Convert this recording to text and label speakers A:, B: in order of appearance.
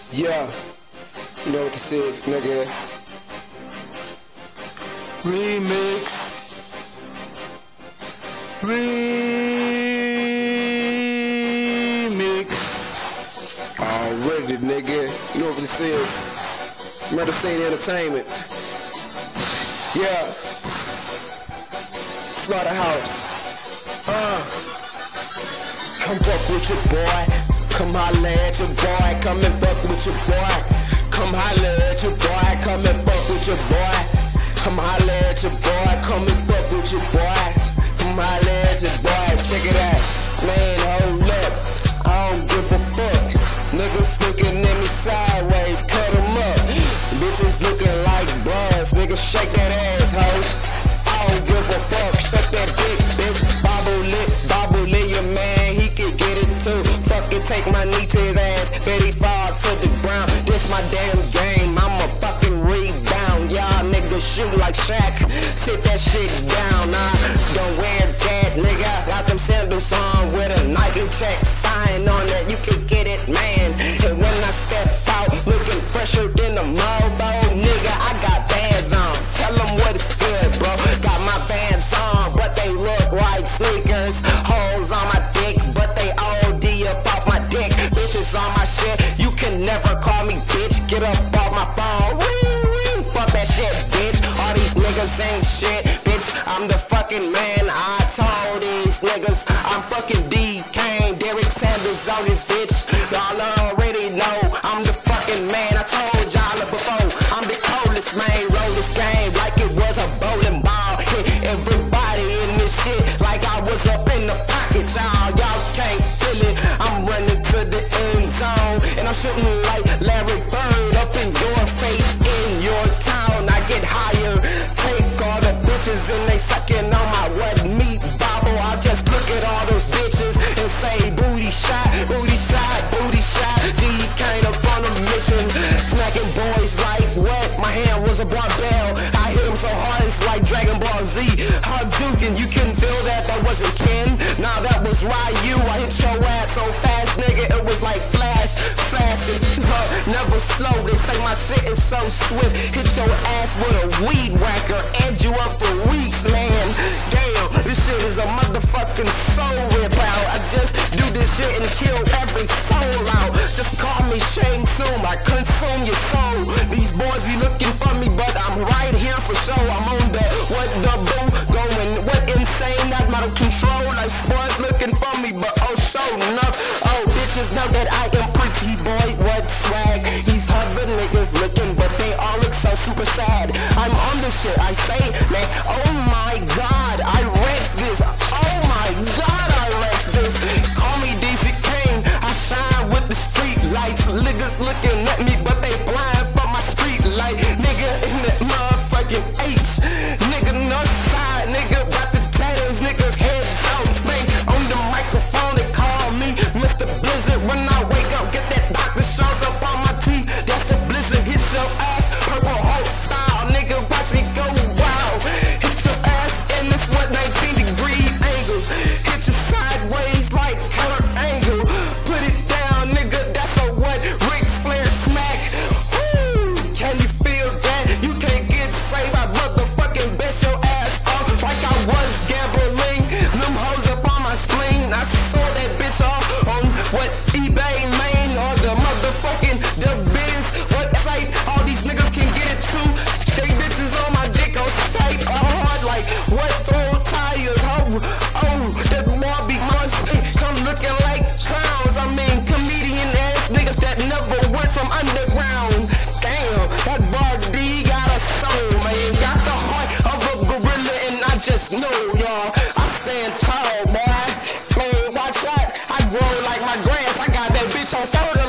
A: Yeah, you know what this is, nigga. Remix. Already, nigga. You know what this is. Murder Scene Entertainment. Yeah. Slaughterhouse. Come fuck with your boy. Come holla at your boy. Come and fuck with your boy. Come holla at your boy. Come and fuck with your boy. Come holla at your boy. Come and fuck with your boy. Come holla at your boy. Check it out. Man, hold up. I don't give a fuck. Niggas looking at me sideways. Cut them up. Bitches looking like bras. Niggas shake that ass, ho. I don't give a fuck. Suck that dick, bitch. Bobble lit, your man, he can get it too. Fucking take my knee to his ass. Betty fall to the ground. This my damn game. I'ma fucking rebound. Y'all niggas shoot like Shaq. Sit that shit down. Don't wear that, nigga. Got them sandals on with a Nike check sign on it. You can get it, man. And when I step out, looking fresher than a Marlboro, nigga, I got bands on. Tell them what it's good, bro. Got my bands on, but they look like sneakers. Holes on my dick, but they OD up off my dick. Bitches on my shit, you can never call me bitch. Get up off my phone. Fuck that shit, bitch. All these niggas ain't shit, bitch. I'm the fucking man. I told these niggas I'm fucking D. Kane, Derek Sanders on this bitch. Y'all already know I'm the fucking man. I told y'all before, I'm the coldest man. Roll this game like it was a bowling ball. Hit everybody in this shit like I was up in the pocket, y'all can't feel it. I'm running to the end zone and I'm shooting like Larry Bird up in your face in your town. I get higher, take all the bitches and they sucking on my what meat bobble. I just look at all those bitches and say booty shot, booty shot, booty shot. G came up on a mission, smacking boys like what? My hand was a barbell. I hit him so hard it's like Dragon Ball Z. Hadouken, you couldn't feel that? That wasn't Ken. Nah, that was Ryu. I hit your ass so fast, nigga. It was like flash, fast and never slow. They say my shit is so swift. Hit your ass with a weed whacker, edge you up for weeks, man. Damn, this shit is a motherfucking soul rip out. I just do this shit and kill every soul out. Just call me Shane Soon. I consume your soul. These boys be looking for me, but I'm right here for show. I'm on the what the boo going what insane, not out of control. Like boys looking for me, but oh show enough. Oh bitches know that I am pretty boy. What swag? These other niggas looking, but they all look so super sad. I'm on this shit. I say, man, oh my god, I wrecked this. Oh my god, I wrecked this. Call me DC King. I shine with the street lights. Niggas looking at me, but they blind for my street light. Nigga in that motherfucking H. Nigga north side, nigga got the tattoos, niggas heads out. Man, on the microphone they call me Mr. Blizzard. When I wake up, get that doctor shows up on my teeth. That's the blizzard. Hit your ass, purple Hulk style. Nigga, watch me go wild. Hit your ass in this what 19-degree angles. Hit you sideways like Kurt Angle. Put it down, nigga. That's a what Ric Flair smack. Woo! Can you feel that? You can't get saved. I motherfucking bet your ass off like I was gambling. Them hoes up on my spleen. I sold that bitch off on what eBay main or the motherfucking the biz. What site? All these niggas can get it too. They bitches on my dick on Skype hard like what throw tires? Oh, that more be monster. Come looking like clowns. I mean comedian ass niggas that never went from underground. Damn, that bar D got a soul, man. Got the heart of a gorilla and I just know, y'all. I stand tall, boy. Man, watch out. I grow like my grass. I got that bitch on photo